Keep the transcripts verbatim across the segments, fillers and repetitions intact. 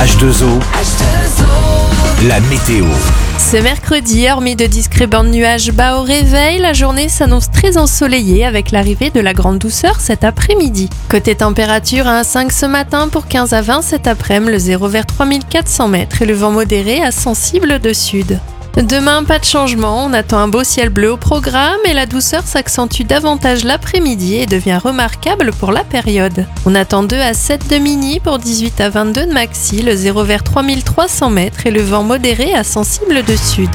H deux O, la météo. Ce mercredi, hormis de discrets bancs de nuages bas au réveil, la journée s'annonce très ensoleillée avec l'arrivée de la grande douceur cet après-midi. Côté température, un cinq ce matin pour quinze à vingt cet après-midi, le zéro vers trois mille quatre cents mètres et le vent modéré à sensible de sud. Demain, pas de changement, on attend un beau ciel bleu au programme et la douceur s'accentue davantage l'après-midi et devient remarquable pour la période. On attend deux à sept de mini pour dix-huit à vingt-deux de maxi, le zéro vers trois mille trois cents mètres et le vent modéré à sensible de sud.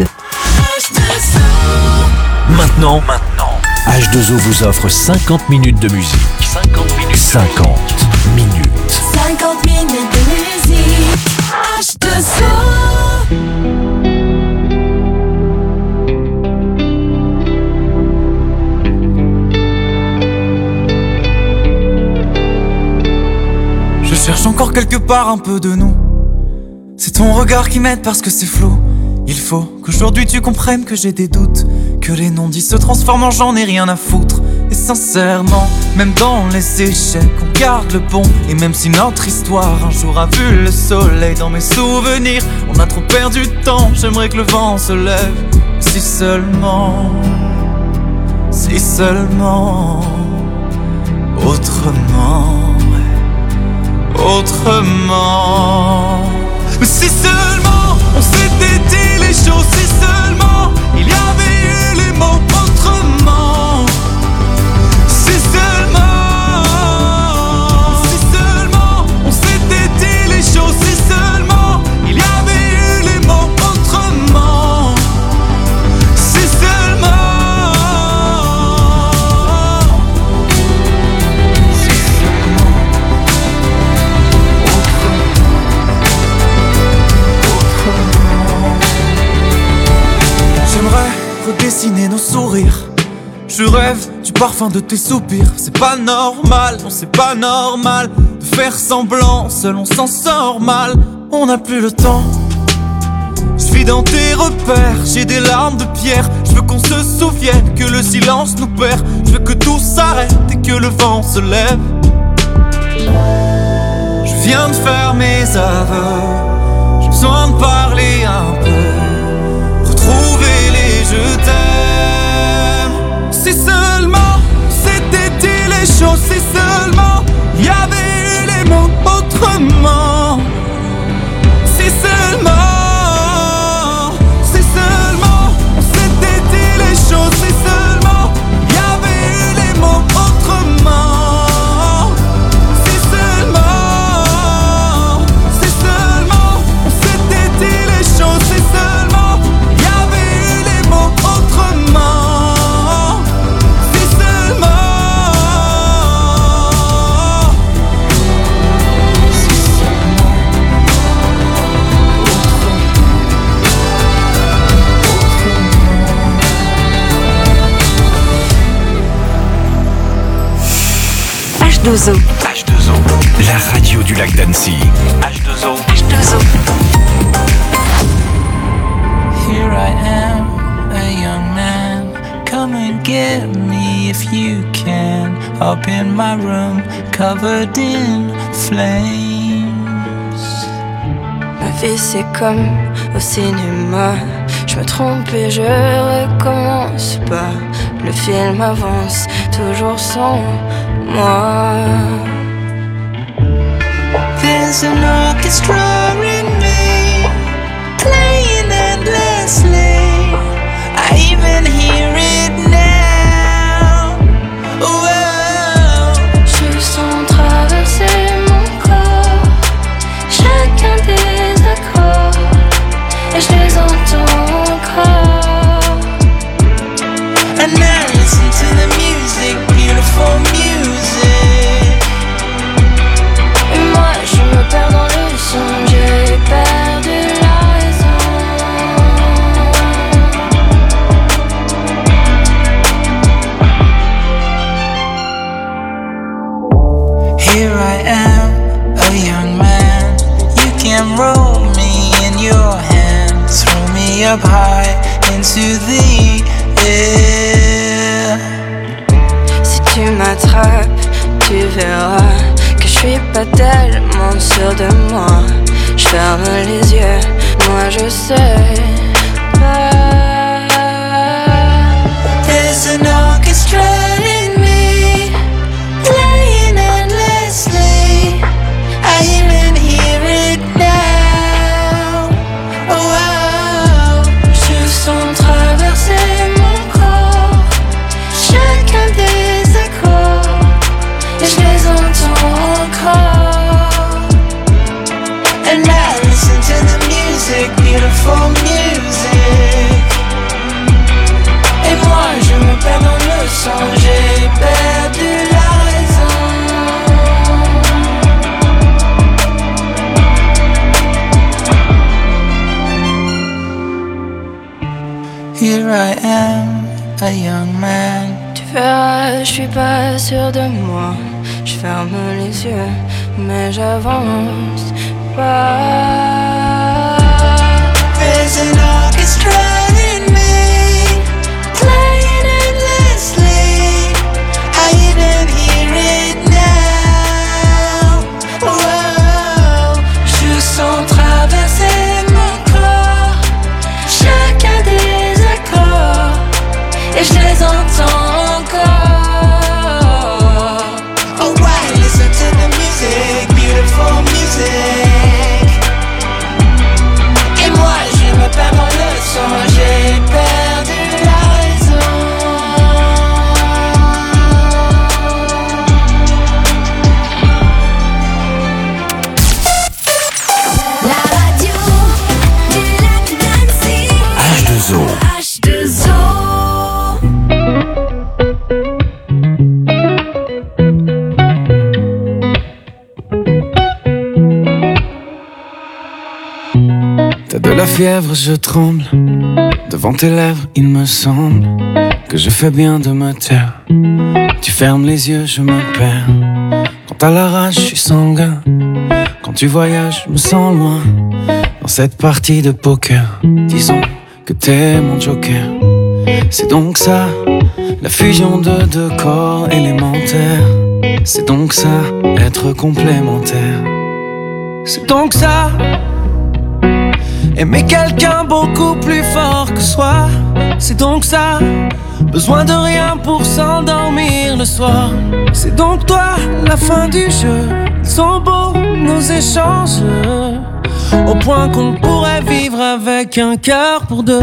Maintenant, maintenant, H deux O vous offre cinquante minutes de musique. cinquante minutes. cinquante minutes. cinquante minutes de musique. H deux O. Je cherche encore quelque part un peu de nous. C'est ton regard qui m'aide parce que c'est flou. Il faut qu'aujourd'hui tu comprennes que j'ai des doutes, que les non-dits se transforment en j'en ai rien à foutre. Et sincèrement, même dans les échecs, on garde le bon. Et même si notre histoire un jour a vu le soleil, dans mes souvenirs, on a trop perdu de temps. J'aimerais que le vent se lève. Si seulement, si seulement, autrement. Autrement. Mais si seulement on s'était dit les choses, si seulement il y avait eu les mots autrement. Si seulement, si seulement on s'était dit les choses, si seulement il y avait eu les mots autrement. Si seulement. Redessiner nos sourires. Je rêve du parfum de tes soupirs. C'est pas normal, non c'est pas normal de faire semblant, seul on s'en sort mal. On n'a plus le temps. Je vis dans tes repères, j'ai des larmes de pierre. Je veux qu'on se souvienne que le silence nous perd. Je veux que tout s'arrête et que le vent se lève. Je viens de faire mes aveux. J'ai besoin de parler un peu, retrouver les je t'aime. Si seulement c'était dit les choses, si seulement il y avait eu les mots autrement. Si seulement, si seulement on s'était dit les choses, si seulement il y avait eu les mots autrement. Si seulement, si seulement on s'était dit les choses, si seulement il y avait eu les mots autrement. Si seulement, si seulement H deux O. H deux O, la radio du lac d'Annecy. H deux O. H deux O. Here I am, a young man. Come and get me if you can. Up in my room, covered in flames. Ma vie c'est comme au cinéma. Je me trompe et je recommence pas. Le film avance toujours sans moi. There's an orchestra in me, playing endlessly. I even hear it now. Whoa. Je sens traverser mon corps chacun des accords et je les entends encore. And now listen to the music, beautiful music. Et moi je me perds dans le son, j'ai perdu la raison. Here I am, a young man. You can roll me in your hand, throw me up high into the air. Si tu m'attrapes, tu verras que je suis pas tellement sûr de moi. Je fais ferme les yeux, moi je sais pas. There's an orchestra in me, playing endlessly. I even hear it now. Oh, oh, oh. Je sens traverser mon corps chacun des accords, et je les entends encore. And I listen to the music, beautiful music. Et moi je me perds dans le son, j'ai perdu la raison. Here I am, a young man. Tu verras, je suis pas sûr de moi. Je ferme les yeux, mais j'avance pas. There's an orchestra in me, playing endlessly. I even hear it now. Whoa. Je sens traverser mon corps chacun des accords, et je les entends encore. Oh, I listen to the music, beautiful music. Et moi je me perds dans le son, j'ai perdu la raison. La radio du lac d'Annecy. H deux O. H deux O. T'as de la fièvre, je tremble. Devant tes lèvres, il me semble que je fais bien de me taire. Tu fermes les yeux, je me perds. Quand t'as la rage, je suis sanguin. Quand tu voyages, je me sens loin. Dans cette partie de poker, disons que t'es mon joker. C'est donc ça, la fusion de deux corps élémentaires. C'est donc ça, être complémentaire. C'est donc ça, aimer quelqu'un beaucoup plus fort que soi. C'est donc ça, besoin de rien pour s'endormir le soir. C'est donc toi, la fin du jeu. Ils sont beaux nos échanges, au point qu'on pourrait vivre avec un cœur pour deux.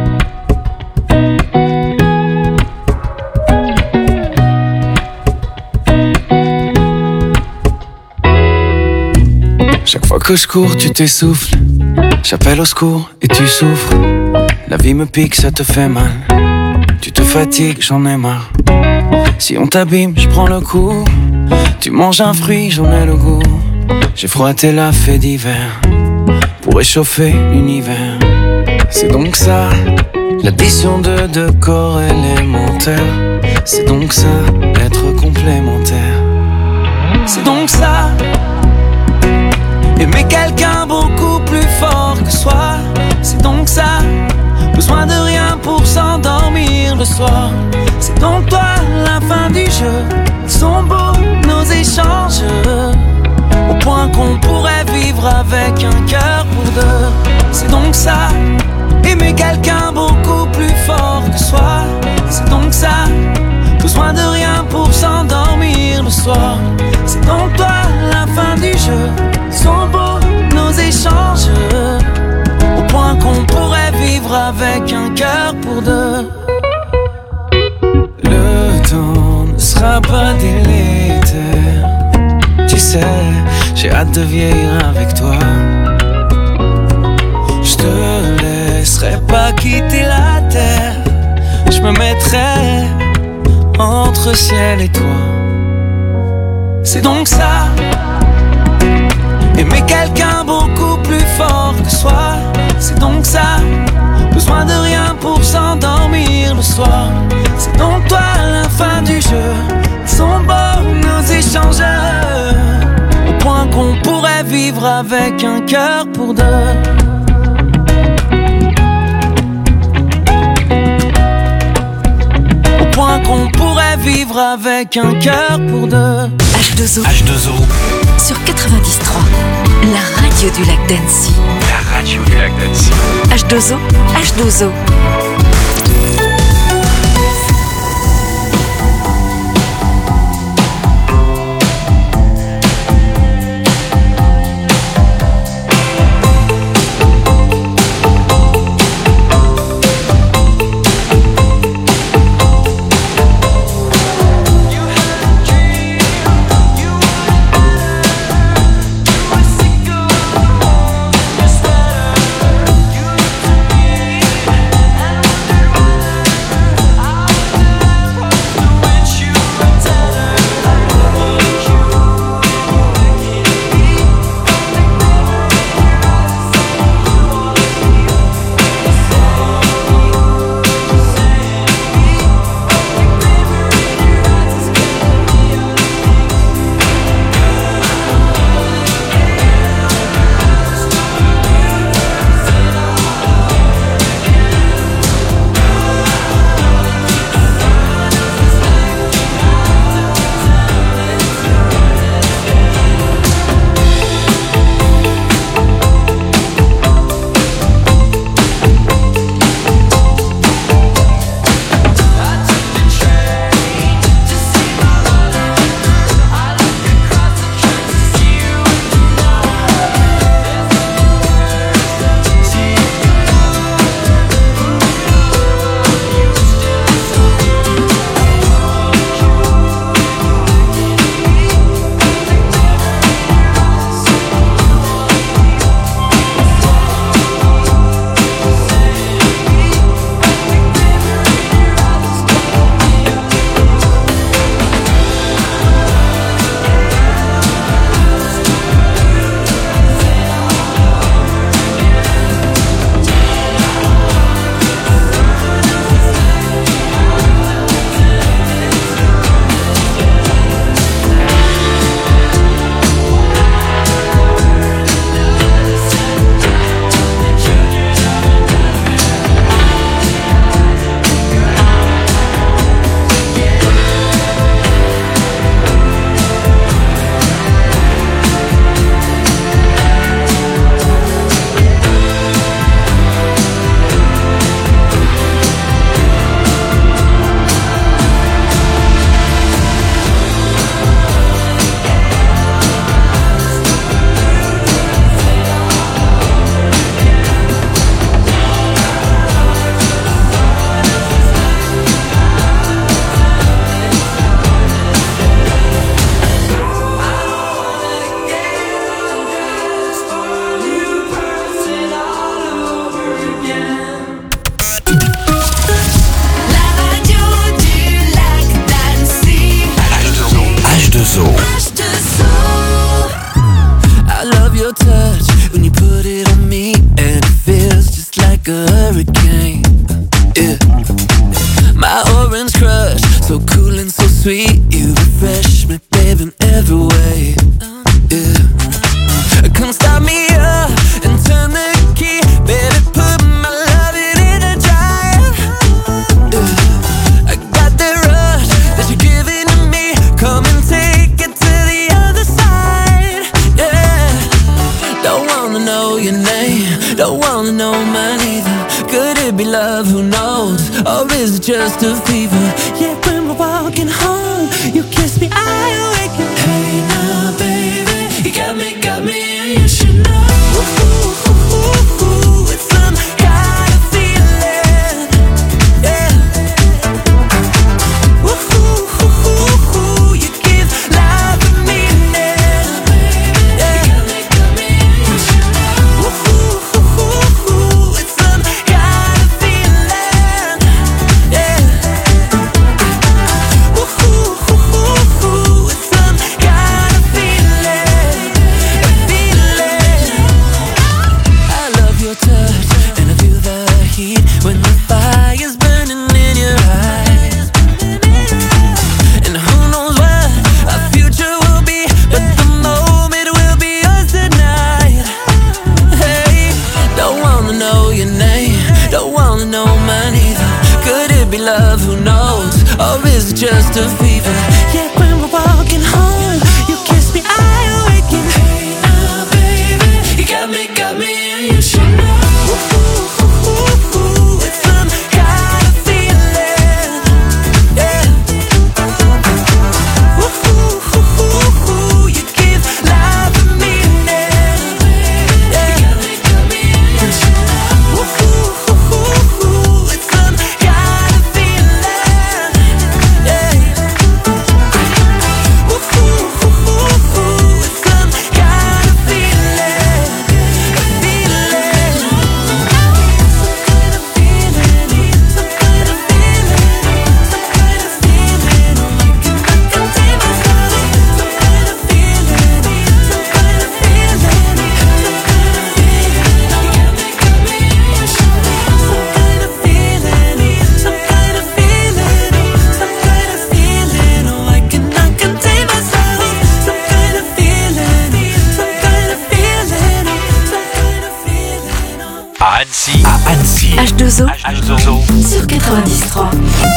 Chaque fois que je cours, tu t'essouffles. J'appelle au secours et tu souffres. La vie me pique, ça te fait mal. Tu te fatigues, j'en ai marre. Si on t'abîme, je prends le coup. Tu manges un fruit, j'en ai le goût. J'ai froissé la fée d'hiver pour réchauffer l'univers. C'est donc ça, l'addition de deux corps élémentaires. C'est donc ça, être complémentaire. C'est donc ça, aimer quelqu'un beaucoup plus fort que soi. C'est donc ça, besoin de rien pour s'endormir le soir. C'est donc toi, la fin du jeu. Ils sont beaux nos échanges, au point qu'on pourrait vivre avec un cœur pour deux. C'est donc ça, aimer quelqu'un beaucoup plus fort que soi. C'est donc ça, besoin de rien pour s'endormir le soir. C'est donc toi, la fin du jeu. Ils sont beaux nos échanges, au point qu'on pourrait vivre avec un cœur pour deux. Le temps ne sera pas délétère. Tu sais, j'ai hâte de vieillir avec toi. Je te laisserai pas quitter la terre. Je me mettrai entre ciel et toi. C'est donc ça, aimer quelqu'un beaucoup plus fort que soi. C'est donc ça, besoin de rien pour s'endormir le soir. C'est donc toi, la fin du jeu. Ils sont beaux nos échanges, au point qu'on pourrait vivre avec un cœur pour deux. Au point qu'on pourrait vivre avec un cœur pour deux. H deux O H deux O. sur quatre-vingt-dix trois, la radio radio du lac d'Annecy. La radio du lac d'Annecy. H deux O, H deux O. Just a fever. Yeah, when we're walking home, you kiss me, I awaken. Hey now, baby, you got deux O H deux O sur quatre-vingt-dix trois.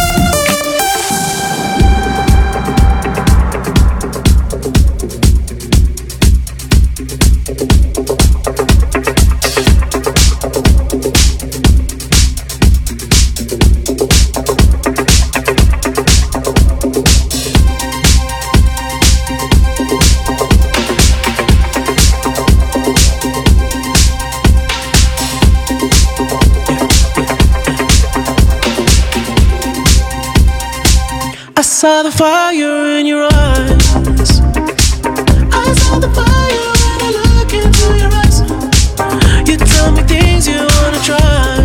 I saw the fire in your eyes. I saw the fire when I look into your eyes. You tell me things you wanna try.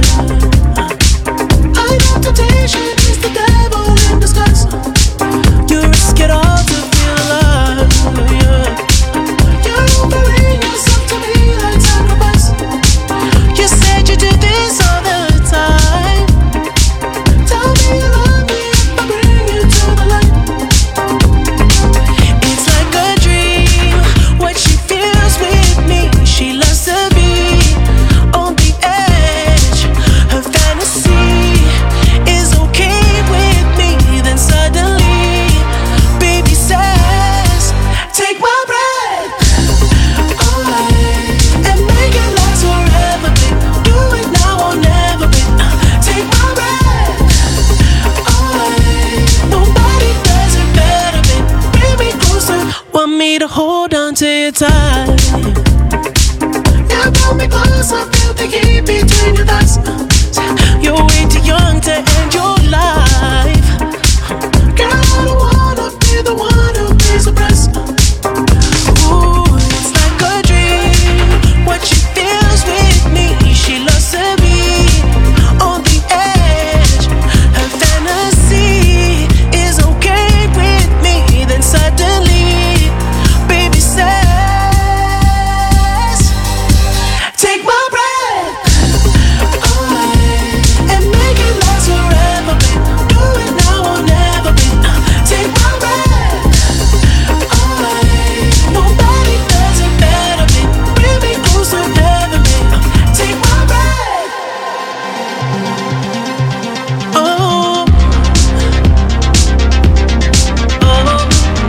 I know temptation is the devil in disguise. You risk it all to feel alive, yeah. You're offering yourself to me like sacrifice. You said you do this all the time. Tell me you love me if I bring you to the light. It's like a dream, what she feels with me. She loves to be on the edge. Her fantasy is okay with me. Then suddenly, baby says, take my breath away and make it last forever, babe. Do it now or never, babe. Take my breath away. Nobody does it better, babe. Bring me closer. Want me to hold on to you tight. Yeah, pull me close. I feel the heat between your thighs. You're way too young to end your life. Girl, I don't wanna be the one who pays the price. Ooh, it's like a dream, what she feels with me. She loves to be on the edge. Her fantasy is okay with me. Then suddenly, baby says, take my breath away and make it last forever, babe. Do it now or never, babe. Take my breath away. Nobody does it better, babe. Bring me closer, never, babe. Take my breath. Oh, oh,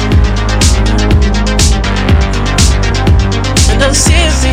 and I'm serious.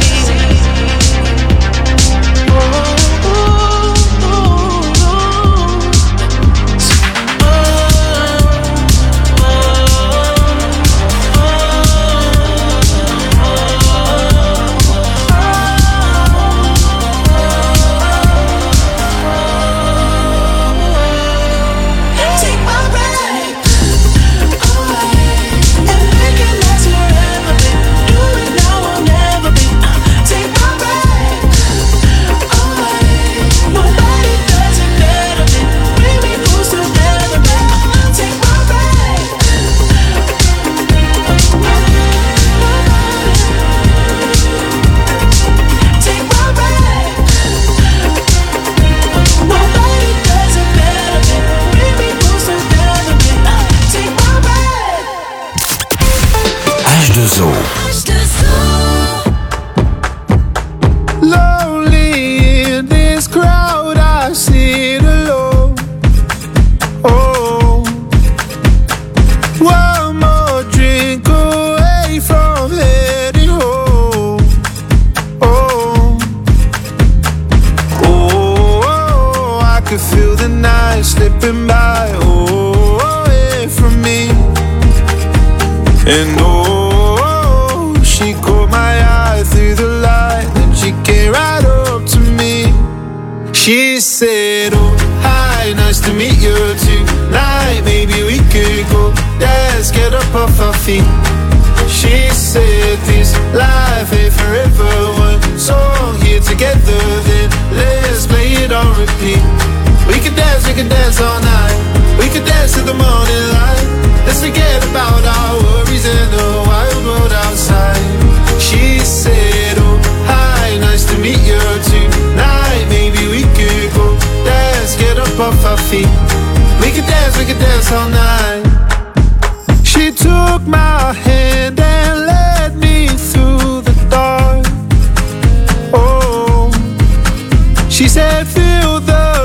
Take my breath away and make it last forever, babe. Do it now or never, babe. Take my breath away. Nobody does it better, babe. Bring me closer, never, babe. Take my breath. Take my breath. Nobody does it better, babe. Bring me closer, never, babe. Take my breath. H deux O. H deux O. Lonely in this crowd, I sit alone. Oh, one more drink away from heading home. Oh, oh, oh, I could feel the night slipping by. Oh, away from me. And oh, she caught my eye through the light, then she came right up to me. She said, oh, hi, nice to meet you tonight. Maybe we could go dance, get up off our feet. She said, this life ain't forever. One song here together, then let's play it on repeat. We could dance, we could dance all night. We could dance to the morning light. Let's forget about our worries and the wild world outside. She said, oh, hi, nice to meet you tonight. Maybe we could go dance, get up off our feet. We could dance, we could dance all night. She took my hand and led me through the dark. Oh, she said, feel the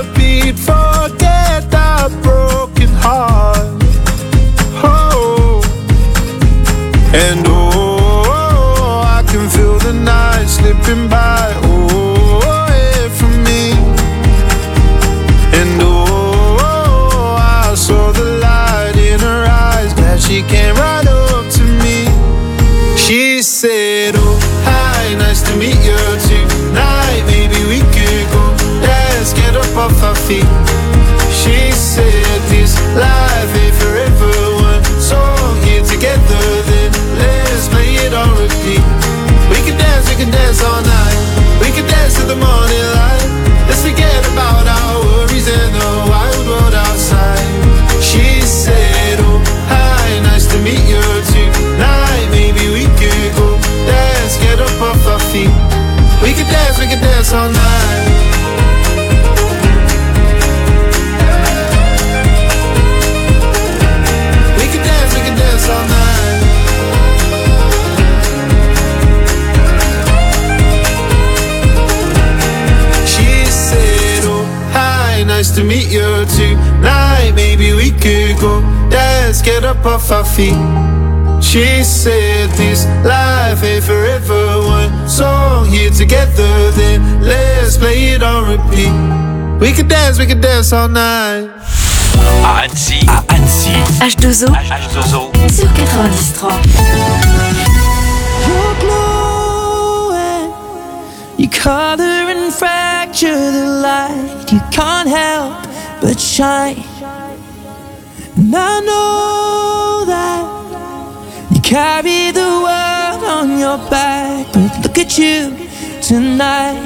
meet you tonight. Maybe we could go dance, get up off our feet. She said this life ain't forever. One song here together, then let's play it on repeat. We could dance, we could dance all night. À Annecy, à Annecy, H deux O, H deux O sur quatre-vingt-dix trois. You're glowing, you color and fracture the light. You can't help but shine. And I know that you carry the world on your back, but look at you tonight.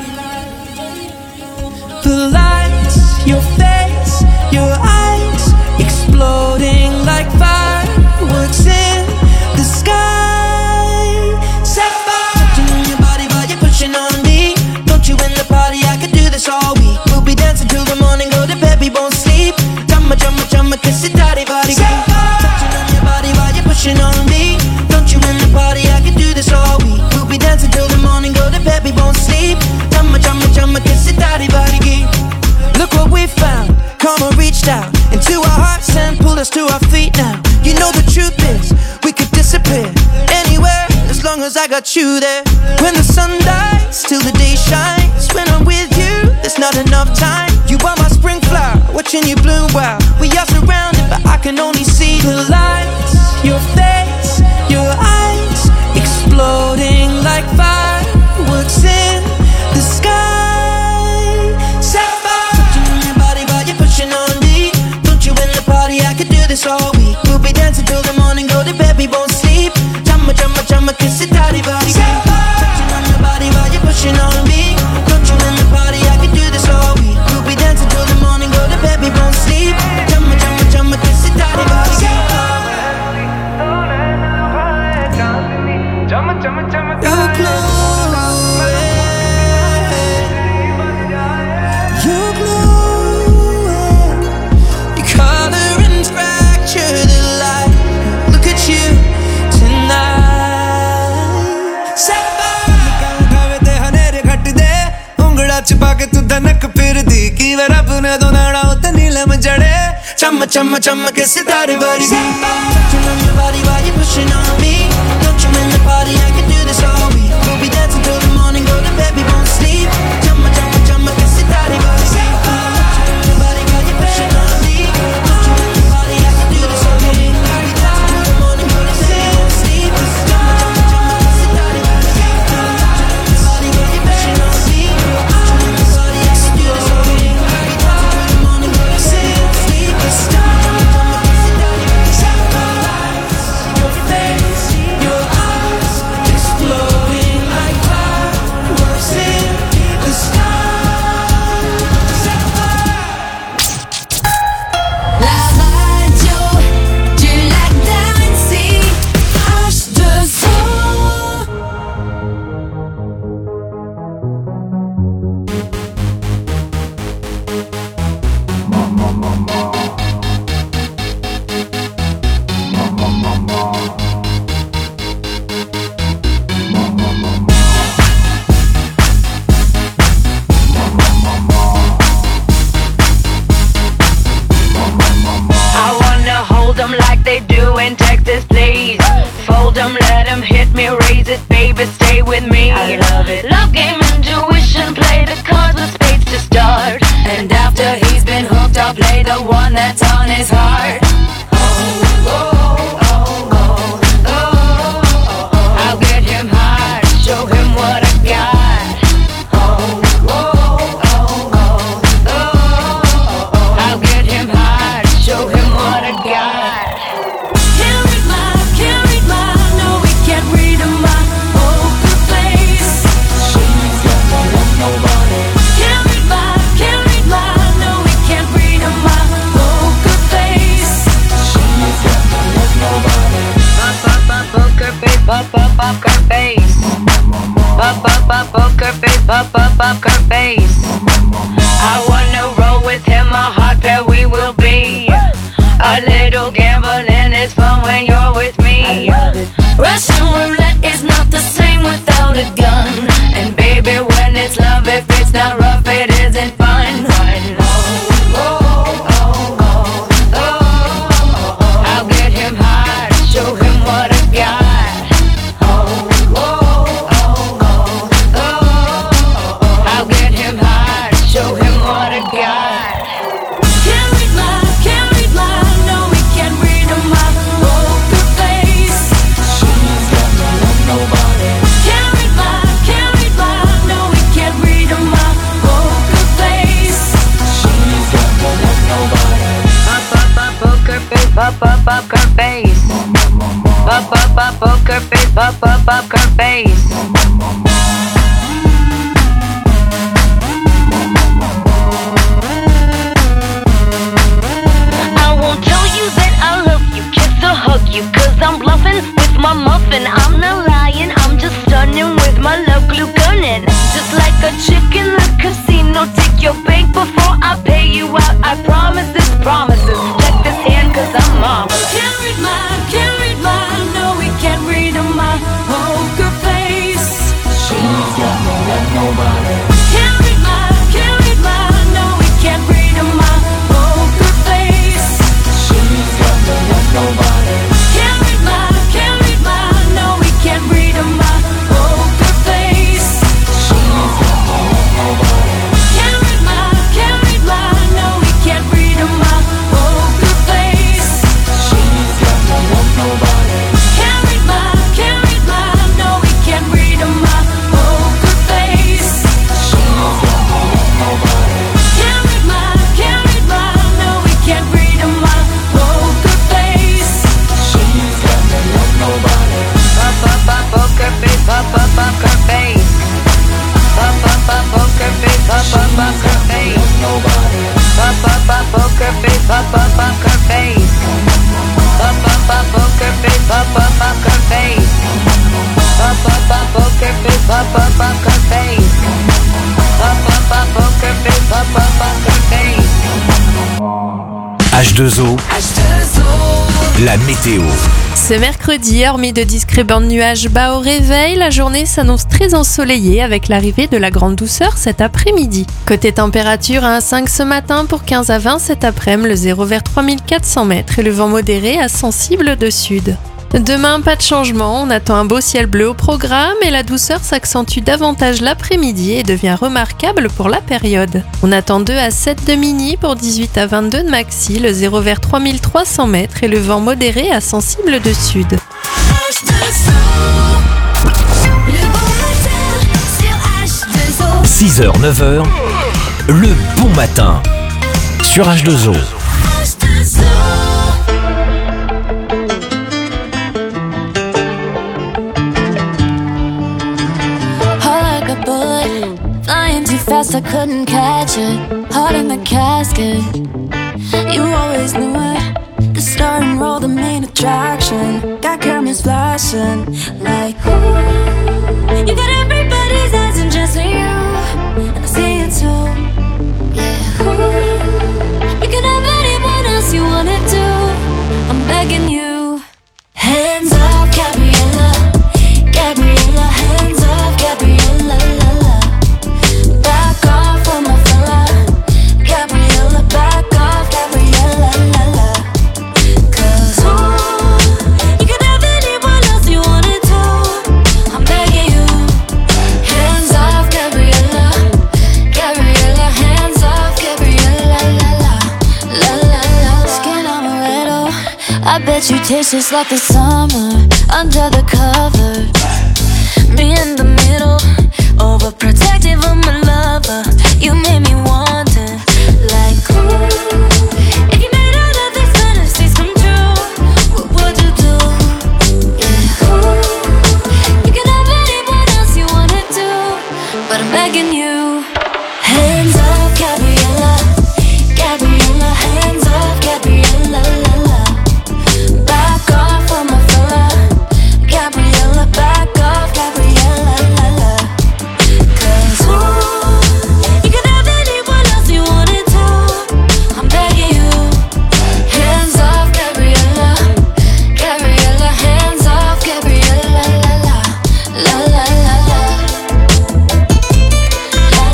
The lights, your face, your eyes, exploding like fireworks in the sky. Sapphire, touching on your body while you're pushing on me. Don't you in the party? I could do this all week. We'll be dancing till the morning, go to bed, we won't sleep. Jumma, jumma, jumma, kiss it, daddy, body. Touching on your body while you're pushing on me. Don't you in the party? I could do this all week. We'll be dancing till the morning, go to bed, we won't sleep. Jumma, jumma, jumma, kiss it, daddy, body. Look what we found. Karma reached out into our hearts and pulled us to our feet now. You know the truth is, we could disappear anywhere as long as I got you there. When the sun dies, till the day shines. When I'm with you, there's not enough time. You are my spring flower, watching you bloom wild. We are surrounded, but I can only see the lights. Your face, your eyes, exploding like fireworks in the sky. I could do this all week. We'll be dancing till the morning, go to bed, we won't sleep. Jumma, jumma, jumma, kiss it, daddy, body. Touching on your body while you're pushing on me. Don't you in the party? I could do this all week. We'll be dancing till the morning, go to bed, we won't sleep. Jumma, jumma, jumma, kiss it, daddy, body. You're glowing, you're glowing, you color and fracture the light. Look at you tonight. Sapphire, hanere ghatde, ungla chupa ke tu dhanak phirdi. Ki var apne do nada hote neelam jade. Chamma chamma chamma ke sitare bargi. Touching on your body while you're pushing on me. Don't you in the party? I can do this all week. We'll be dancing till the morning, go to bed, we won't sleep. Chamma chamma chamma ke sitare bargi. Touching on your body while you're pushing on me. Don't you in the party? I can do this all week. We'll be dancing till the morning, go to bed, we won't sleep. Chamma chamma chamma ke sitare bargi. Touching on your body while you're pushing on me. Don't you in the party? I can do this all week. We'll be dancing till the morning, go to bed, we won't sleep. Chamma chamma chamma ke sitare bargi. Your face, your eyes, exploding like fireworks in the sky. La radio du lac d'Annecy, H deux O. I wanna hold them like they do in Texas, please. Fold them, let them hit me, raise it, baby, stay with me. I love it. Love game, intuition, play the cards with spades to start. And after he's been hooked, I'll play the one that's on his heart. Oh, oh, oh, oh, oh, oh. I'll get him hard, show him what I got. Oh, oh, oh, oh, oh, oh. I'll get him hard, show him what I got. Can't read my, can't read my, no, we can't read my poker face. She's got no love, nobody. Can't read my, can't read my, no, we can't read my poker face. She's got no love, nobody. Pop, pop, pop, poker face, pop, pop, poker face. Pop, pop, pop, poker face, pop, pop, poker face. I wanna roll with him, a hot pair we will be. A little gambling is fun when you're with me. Russian roulette is not the same without a gun. And baby, when it's love, if it's not rough, it isn't fun. Oh, oh, up, up, poker face. I won't tell you that I love you, kiss or hug you, cause I'm bluffing with my muffin. I'm not lying, I'm just stunning with my love glue gunning. Just like a chick in the casino, take your bank before I pay you out. I promise this, promises. Check this hand cause I'm marvelous. Can't read my, can't read my, no we can't read my poker face. She's got me like nobody. Can't read my, can't read my, no we can't read my poker face. She's got me like nobody. Can't read my, can't read my, no we can't read my poker face. She's got me like nobody. Can't read my, can't read my, no we can't read my poker face. She's got me like nobody. Can't read my, can't read my, no we can't read my poker face. She's got me like nobody. Can't read my, can't read my, no we can't read my poker face. She's got me like nobody. Up, up, up, poker face, up, up, poker face. Up, up, up, poker face, up, up, poker face. Up, up, up, poker face, up, up, poker face. Up, up, up, poker face, up, up, poker face. Up, up, up, poker face, up, up, poker face. Up, up, up, poker face, up, up, poker face. H deux O, la météo. Ce mercredi, hormis de discrets bancs de nuages bas au réveil, la journée s'annonce très ensoleillée avec l'arrivée de la grande douceur cet après-midi. Côté température, un cinq ce matin pour quinze à vingt cet après-midi, le zéro vers trois mille quatre cents mètres et le vent modéré à sensible de sud. Demain, pas de changement, on attend un beau ciel bleu au programme et la douceur s'accentue davantage l'après-midi et devient remarquable pour la période. On attend deux à sept de mini pour dix-huit à vingt-deux de maxi, le zéro vers trois mille trois cents mètres et le vent modéré à sensible de sud. H deux O. Le bon matin sur H deux O. six heures neuf heures, le bon matin sur H deux O. H deux O. Like a bullet, flying too fast, I couldn't catch it. Heart in the casket, you always knew it. The star and roll, the main attraction. Got cameras flashing, like ooh. You got everybody's eyes and just for you, and I see it too. Yeah, ooh. You can have anyone else you wanted to. I'm begging you. Hands off, Gabriella, Gabriella, hands off, Gabriella, la la. Back off on my fella, Gabriella, back off, Gabriella, la la. Cause ooh, you could have anyone else you wanted to. I'm begging you. Hands off, Gabriella, Gabriella, hands off, Gabriella, la la, la la la. Skin on a little, I bet you taste just like the summer under the covers. Me in the middle, overprotective of my lover. You made me wonder, like ooh, if you made all of these fantasies come true, what would you do? Yeah, ooh, you could have anyone else you wanted to, but I'm begging you. Hands off, Gabriella, Gabriella, hands off, Gabriella, la la. Back off on my fella, Gabriella, back off, Gabriella, la la. Cause ooh, you could have anyone else you wanted to. I'm begging you. Hands off, Gabriella, Gabriella, hands off, Gabriella, la la, la la la la.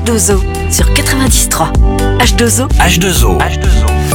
H deux O sur quatre-vingt-dix trois. H deux O. H deux O. H deux O.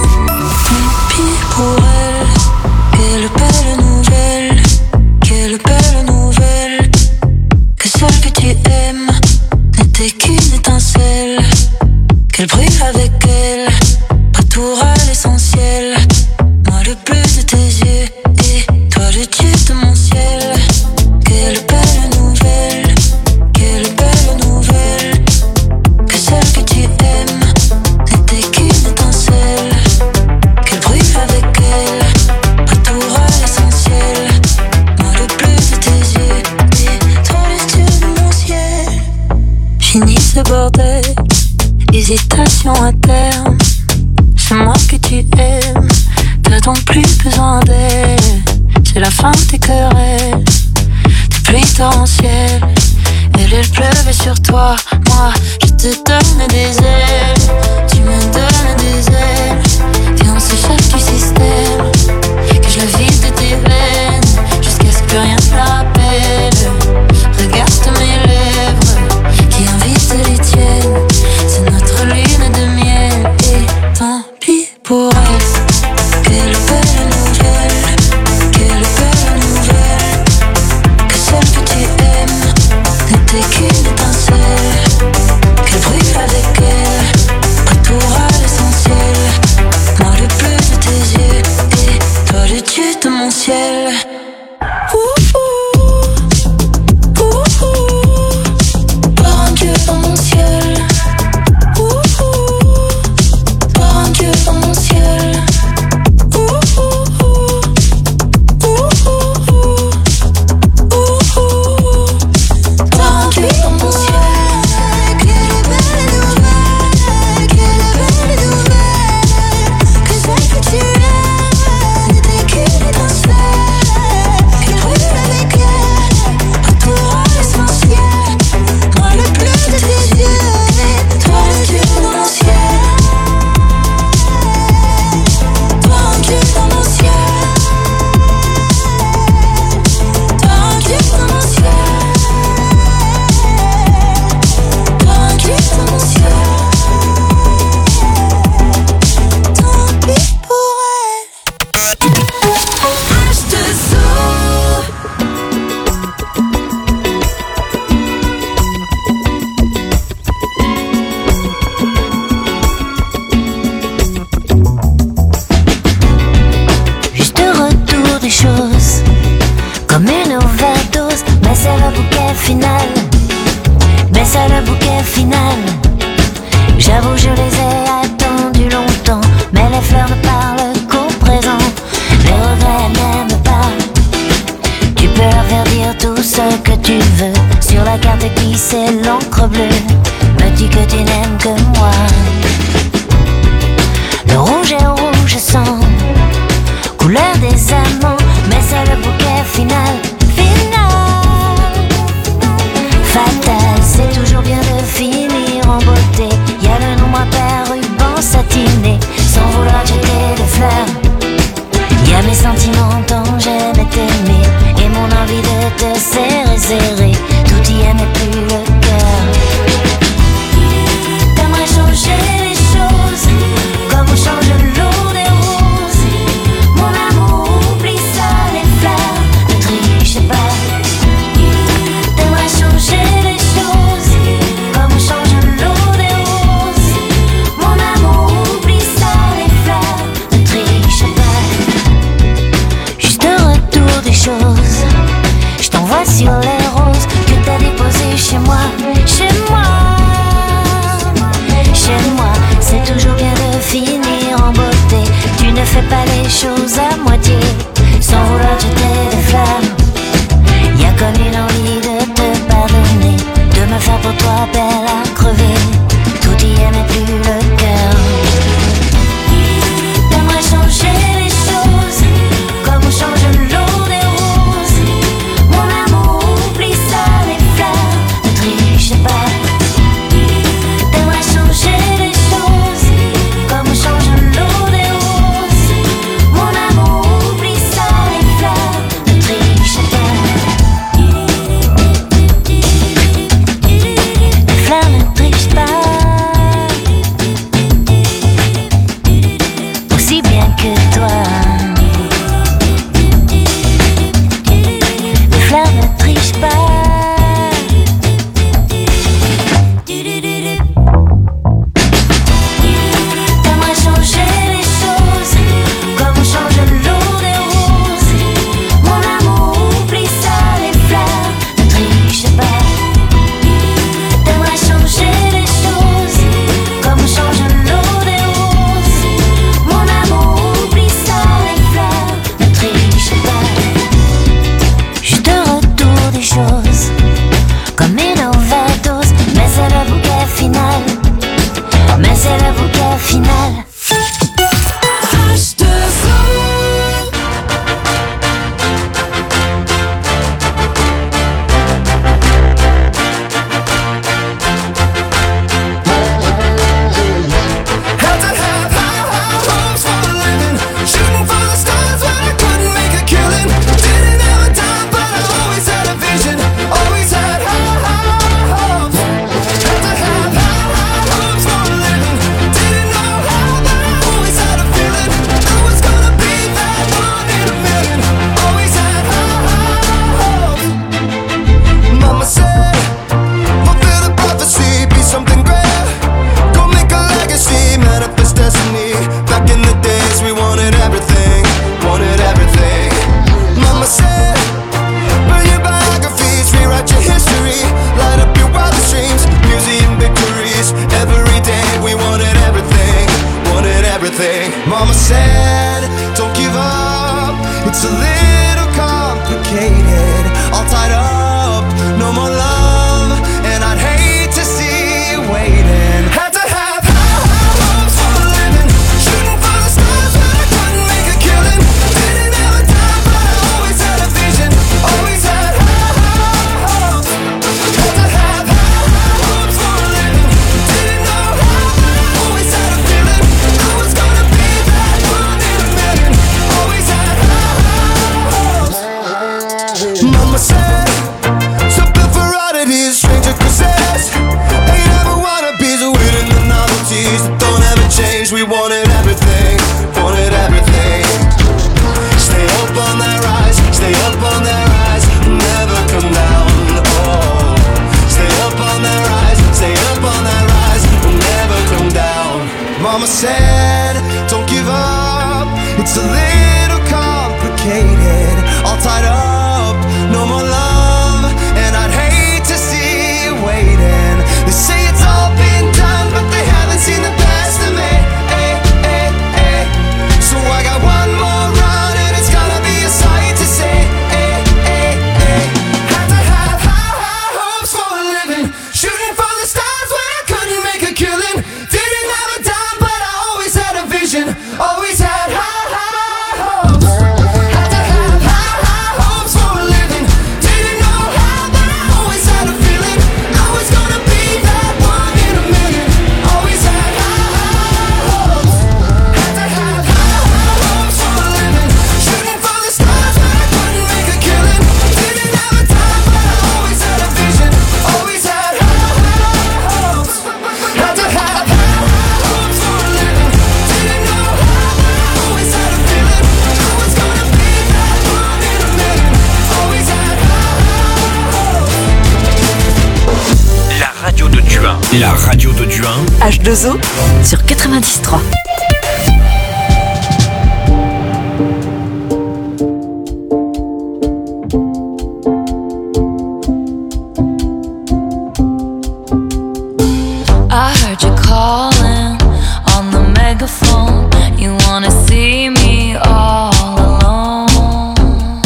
Pire pour elle, quelle belle nouvelle, quelle belle nouvelle, que celle que tu aimes n'était qu'une étincelle, qu'elle brille avec elle, retour à l'essentiel, moi le bleu de tes yeux, et toi le dieu de mon ciel, quelle belle nouvelle, quelle belle nouvelle, que celle que tu aimes n'était qu'une étincelle, qu'elle brille avec elle, retour à l'essentiel, moi le bleu de tes yeux, et toi le dieu de mon ciel. Fini ce bordel, hésitation à terme, c'est moi que tu aimes, t'as donc plus besoin d'elle, c'est la fin de tes querelles, tes pluies torrentielles, elle elle pleuvait sur toi, moi je te donne des ailes, tu me donnes des ailes, viens on s'échappe du système, que je le vide de tes veines, jusqu'à ce que rien ne la rappelle, regarde mes lèvres, qui invitent les tiennes, c'est notre lune de miel, et tant pis pour elle, quelle belle nouvelle, quelle belle nouvelle, que celle que tu aimes n'était qu'une étincelle, qu'elle brille avec elle, retour à l'essentiel, moi le bleu de tes yeux, et toi le dieu de mon ciel. Ouh, ouh, ouh, ouh, toi un dieu dans mon ciel. Ouh, ouh, toi un dieu dans mon ciel. Ouh, ouh, ouh, ouh, ouh, ouh, toi un dieu dans mon ciel. Quelle belle nouvelle, quelle belle nouvelle, que celle que tu aimes n'était qu'une étincelle, qu'elle brûle avec elle, retour à l'essentiel, moi le bleu de tes yeux, et toi le dieu dans mon ciel. Toi un dieu dans mon ciel. Toi un dieu dans mon ciel. Toi un dieu dans mon ciel. Tant pis pour elle. H deux O. Juste retour des choses, comme une overdose, mais c'est le bouquet final, mais c'est le bouquet final. J'avoue je les ai attendus longtemps, mais les fleurs ne parlent qu'au présent, les regrets n'aiment pas. Tu peux leur faire dire tout ce que tu veux, sur la carte qui c'est l'encre bleue, me dis que tu n'aimes que moi. Le rouge est rouge sang, couleur des amants, mais c'est le bouquet final, final. Fatal, c'est toujours bien de finir en beauté. Y a le nombre impair, ruban satiné, sans vouloir jeter des fleurs. Y a mes sentiments tant j'aimais t'aimer, et mon envie de te serrer, serrer, tout y est mais plus le cœur. T'aimerais changer les choses, comme on change l'eau des roses. Mon amour, oublie ça, les fleurs, ne triche pas. T'aimerais changer les choses, comme on change l'eau des roses. Mon amour, oublie ça, les fleurs, ne triche pas. Juste un retour des choses, je t'envoie sur les roses que t'as déposées chez moi, chez moi. Chez moi, c'est toujours bien de finir en beauté. Tu ne fais pas les choses à moitié, sans vouloir jeter des flammes. Y a comme une envie de te pardonner, de me faire pour toi belle à crever. Tout y est mais plus le cœur. T'aimerais changer les choses, comme on change l'eau des roses. Mon amour, oublie ça, les fleurs, ne triche pas. T'aimerais changer les choses, comme on change l'eau des roses. Mon Mama said, fulfill the prophecy, be something great. Go make a legacy, manifest destiny. Back in the days we wanted everything, wanted everything. Mama said, burn your biographies, rewrite your history, light up your wildest dreams, museum victories. Every day we wanted everything, wanted everything. Mama said, don't give up, it's a little complicated. All tied up, no more love, and I'd hate to see you waiting. Had to have high, high hopes for a living, shooting for the stars but I couldn't make a killing. Didn't have a time but I always had a vision, always had high, high hopes. Had to have high, high hopes for a living, didn't know how but I always had a feeling I was gonna be that one in a million. Always had high, high hopes. Mama said, something for oddities, stranger possessed. Ain't ever wannabes, waiting the novelties that don't ever change. We wanted everything, wanted everything. Stay up on that rise, stay up on that rise, never come down. Oh, stay up on that rise, stay up on that rise, never come down. Mama said, don't give up, it's a little complicated. All tied up, no more love, and I'd hate to see you waiting. They say it's all been done, but they haven't seen the best of me. Eh, eh, eh. So I got one more run, and it's gonna be a sight to see. Eh, eh, eh. Had to have high, high hopes for a living, shooting for the stars when I couldn't make a killing. Didn't have a dime, but I always had a vision, always had high, high hopes. Had to have high, high hopes for a living, didn't know how, but I always had a feeling I was gonna be that one in a million. Always had high, high hopes. Had to have high, high hopes for a living, shooting for the stars when I couldn't make a killing. Didn't have a time, but I always had a vision, always had high, high hopes. Had to have high, high hopes for a living, didn't know how, but I always had a feeling I was gonna be that one in a million. Always had high, high hopes. La radio de Duin. La radio de Duin. H deux O sur quatre-vingt-dix trois. I heard you calling on the megaphone. You wanna see me all alone.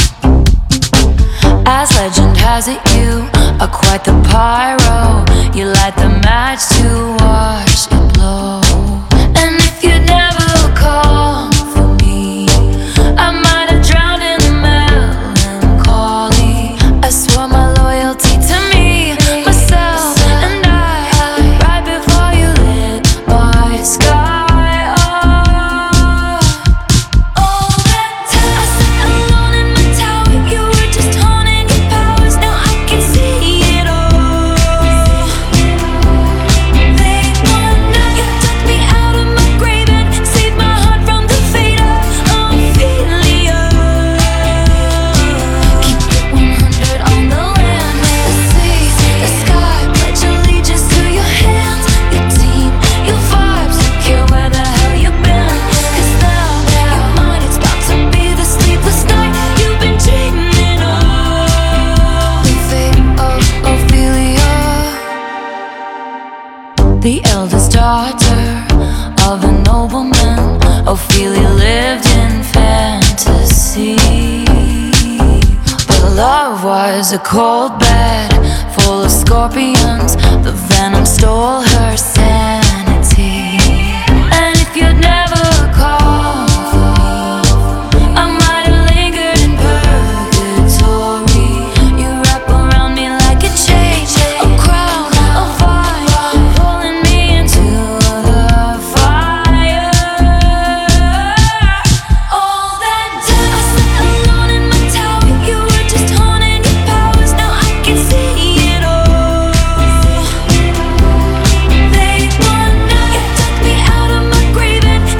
As legend has it, you are quite the pyro. You light the match to watch it blow. And if you'd never call for me, I might have drowned in the melancholy. I swore my loyalty to me, myself, and I, right before you lit my sky up. All that time I sat alone in my tower, you were just honing your powers. Now I can see it all. They wanna, you took me out of my grave and saved my heart from the fate of Ophelia. Keep it one hundred on the land, the sea, the sky. Pledge allegiance to your hands, your team, your vibes. Don't care where the hell you've been, 'cause now you're mine. It's about to be the sleepless night you've been dreaming of. The fate of Ophelia, the eldest daughter of a nobleman. Ophelia lived in fantasy, but love was a cold bed full of scorpions. The venom stole her sanity. And if you'd never called for me, I might have lingered in purgatory. You wrap around me like a chain, a crown, a vine, pulling me into the fire. All that time I sat alone in my tower, you were just honing your powers. Now I can see it all. They wanna, you took me out of my grave and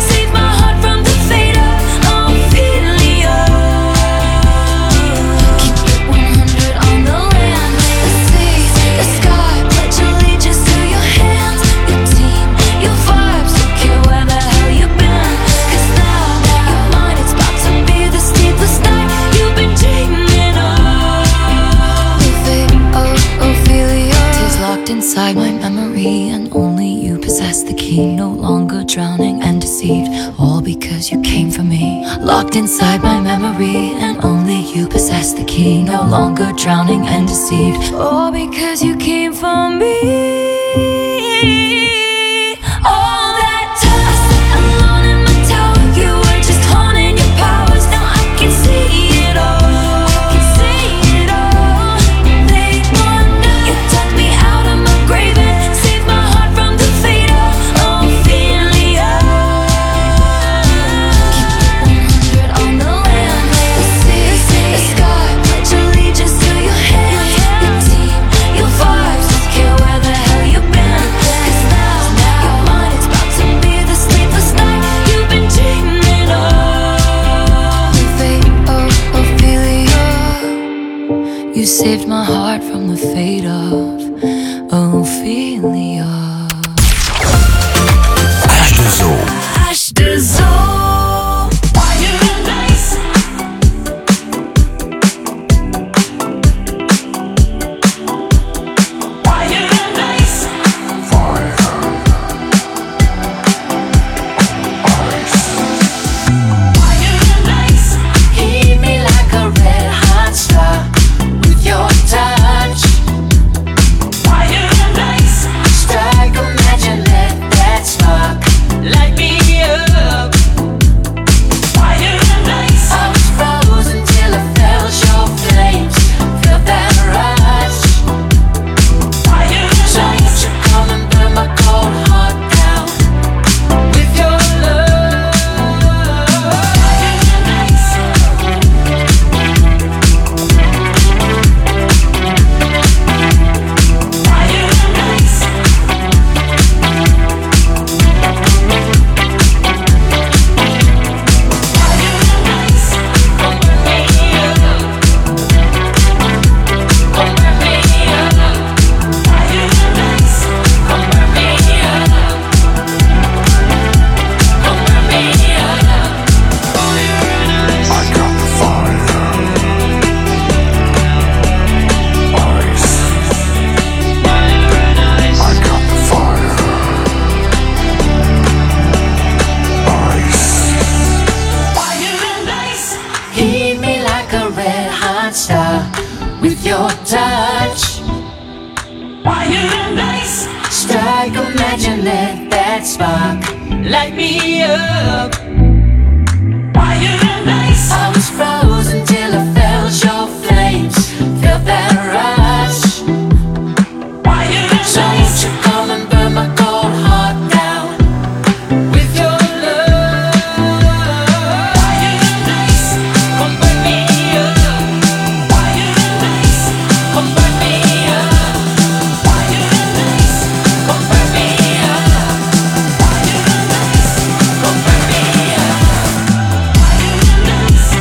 inside my memory, and only you possess the key. No longer drowning and deceived, all because you came for me. Locked inside my memory, and only you possess the key. No longer drowning and deceived, all because you came for me. All that time I sat alone in my tower, you were just honing your powers. Now I can see it all. I can see it all. They wonder you took me out of my grave and saved my heart from the fate of Ophelia. Keep it one hundred on the land, the sea, the sky. Pledge allegiance to your hand, your team, your vibes. Don't care where the hell you've been, 'cause now you're mine. It's about to be the sleepless night you've been dreaming of. The fate of Ophelia. You saved my heart from the fate of Ophelia. H deux O. H deux O. Fire and ice. Fire and ice. Fire. Fire and ice. Heat me like a red hot star with your touch. Fire and ice. Strike a match and let that spark light me up. Fire and ice. I was frozen till I felt your flames, felt that rush. Fire and so ice. Won't you come and burn my cold heart down with your love. Fire and ice. Fire and ice. I got the fire. Ice. I got the fire. Ice. Heat me like a red hot star with your touch. Fire and ice. Strike a match and let that spark light me up. Fire and ice. I was frozen till I felt your flames, felt that rush. Fire and so ice. Won't you come and burn my cold heart down with your love. Fire and ice. Come burn me up. Fire and ice. Come burn me up. Fire and ice. Come burn me up. Fire and ice. Come burn me up. Fire and ice.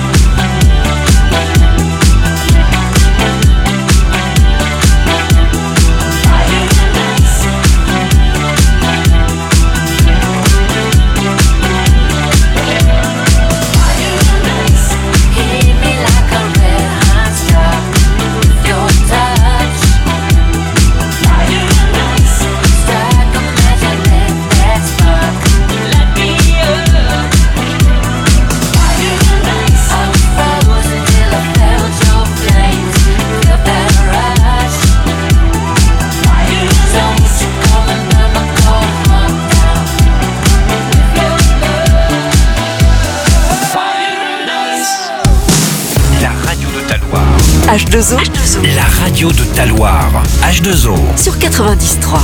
H deux O, La radio de ta Loire. H deux O. sur quatre-vingt-dix trois.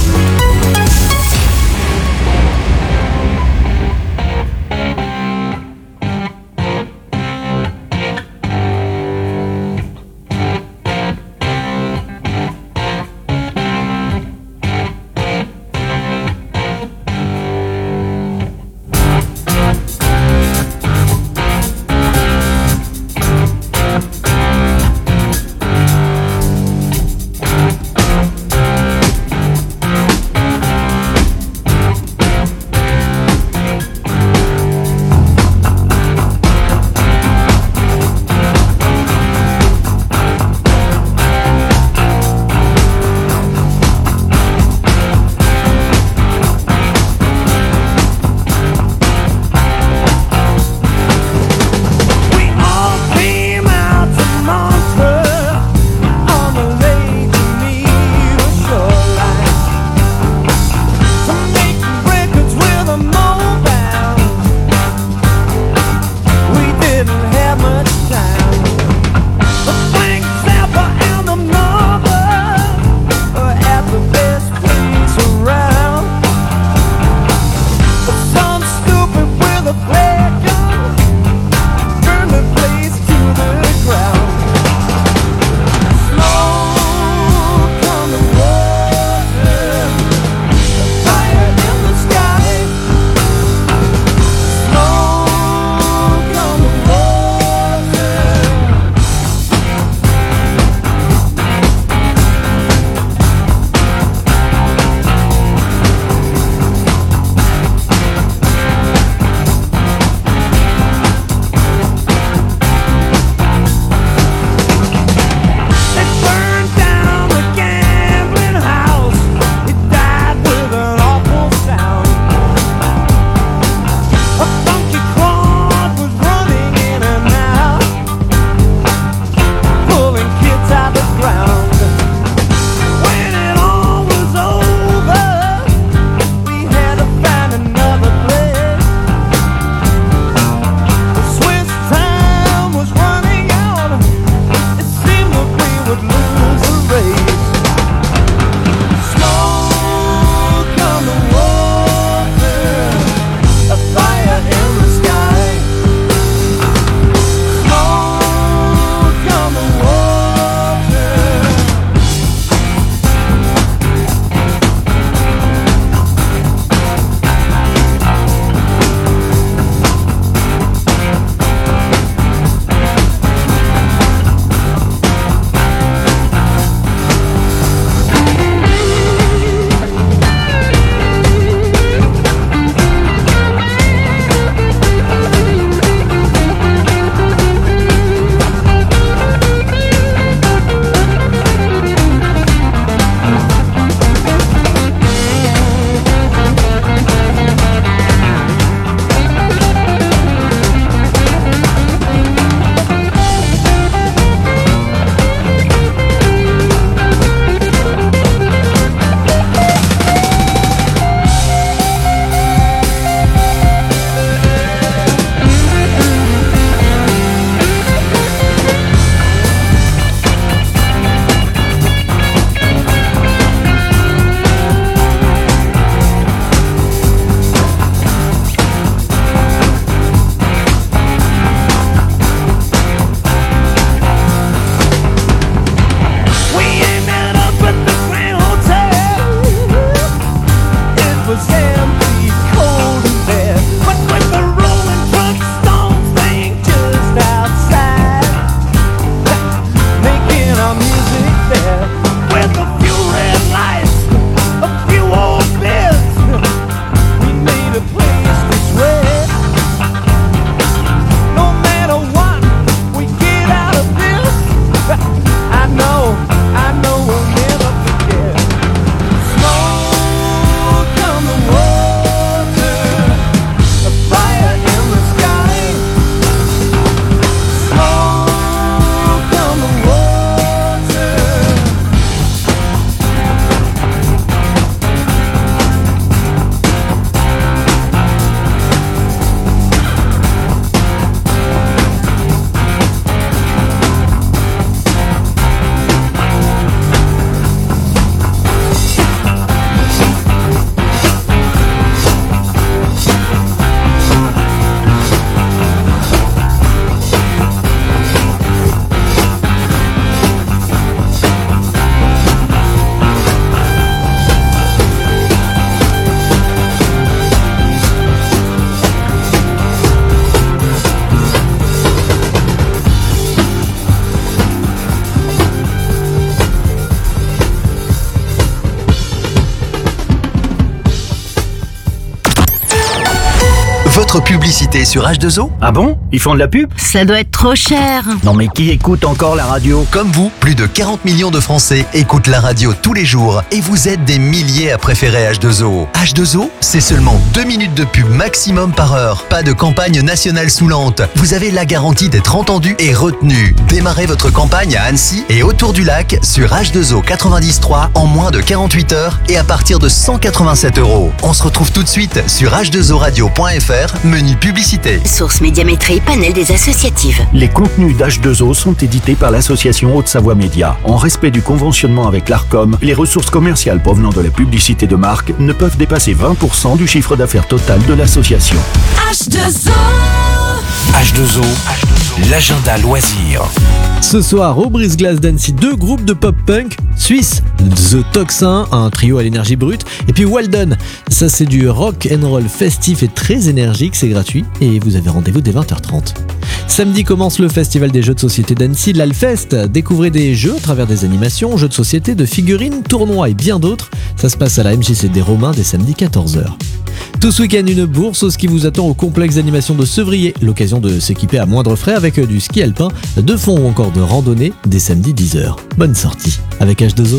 Votre publicité sur H deux O? Ah bon? Ils font de la pub? Ça doit être trop cher. Non mais qui écoute encore la radio? Comme vous, plus de quarante millions de Français écoutent la radio tous les jours et vous êtes des milliers à préférer H deux O. H deux O, c'est seulement deux minutes de pub maximum par heure. Pas de campagne nationale saoulante. Vous avez la garantie d'être entendu et retenu. Démarrez votre campagne à Annecy et autour du lac sur H deux O quatre-vingt-dix trois en moins de quarante-huit heures et à partir de cent quatre-vingt-sept euros. On se retrouve tout de suite sur h deux o radio point f r, menu publicité. Source Médiamétrie, panel des associatives. Les contenus d'H deux O sont édités par l'association Haute-Savoie Média. En respect du conventionnement avec l'ARCOM, les ressources commerciales provenant de la publicité de marque ne peuvent dépasser vingt pour cent du chiffre d'affaires total de l'association. H deux O. H deux O, l'agenda loisir. Ce soir, au Brise-Glace d'Annecy, deux groupes de pop-punk suisses. The Toxin, un trio à l'énergie brute, et puis Walden. Ça, c'est du rock and roll festif et très énergique, c'est gratuit, et vous avez rendez-vous dès vingt heures trente. Samedi commence le festival des jeux de société d'Annecy, l'Alfest. Découvrez des jeux à travers des animations, jeux de société, de figurines, tournois et bien d'autres. Ça se passe à la M J C des Romains dès samedi quatorze heures. Tout ce week-end, une bourse au ski vous attend au complexe d'animation de Sevrier. L'occasion de s'équiper à moindre frais avec du ski alpin, de fond ou encore de randonnée dès samedi dix heures. Bonne sortie avec H deux O.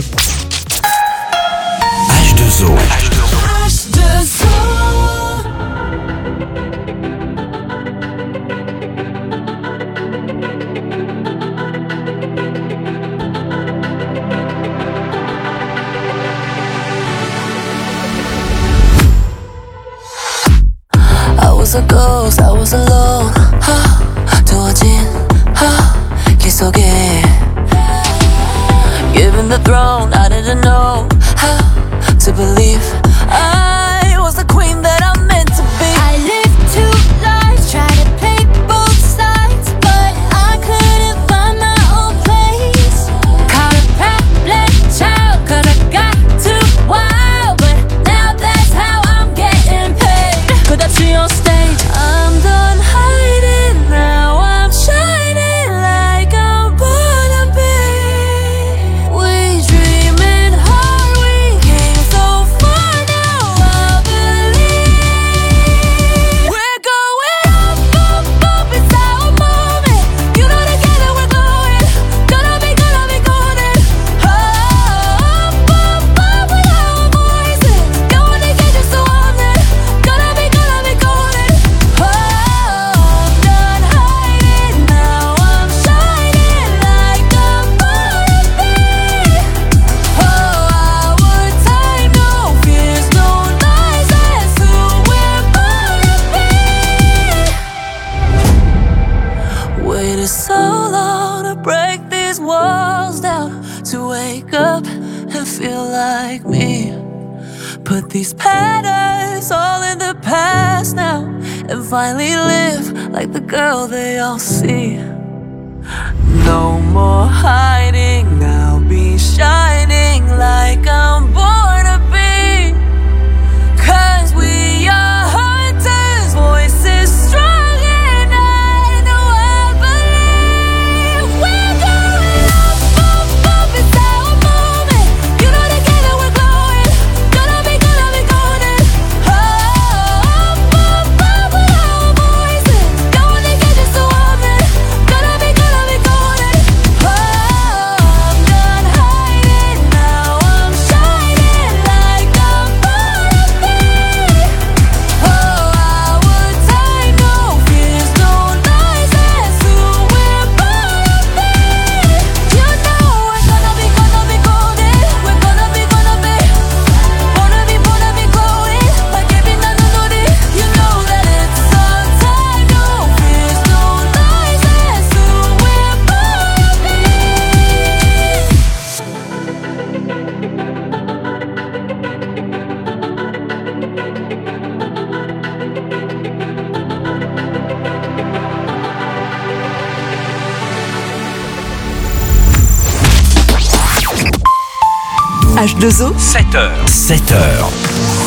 H deux O. H deux O. I was a ghost, I was alone. 하, 두어진 하, 길 속에. Given the throne, I didn't know how to believe I was the queen that I'm meant to be. I lived two lives, tried to play both sides, but I couldn't find my own place. Caught a problem child, cause I got too wild, but now that's how I'm getting paid. Could I see on stage? I'm done hiding, now I'm shining like I'm born to be. We dreaming hard, we came so far, now I believe. We're going up, up, up, it's our moment. You know together we're going, gonna be, gonna be golden. Up, up, up with our voices, going to get you so I'm there. Gonna be, gonna be golden. Oh, I'm done hiding, now I'm shining like I'm born to be. Oh, our time, no fears, no lies, that's who we're born to be. Waited so long to break these walls down, to wake up and feel like me. Put these patterns all in the past now, and finally live like the girl they all see. No more hiding, I'll be shining like I'm born to be. Cause we are hunters, voices strong, and I know I believe. We're going up, up, up, it's our moment. You know together we're glowing, gonna be, gonna be golden. Oh, up, up, up with our voices, going to get you so I'm there. Gonna be, gonna be golden. Oh, I'm done hiding, now I'm shining like I'm born to be. Oh, our time, no fears, no lies, that's who we're born to be. You know we're gonna be, gonna be golden. We're gonna be, gonna be, gonna be, gonna be glowing like every night of the day. You know that it's our time, no fears, no lies, that's who we're born to be. H deux O, sept heures. sept heures.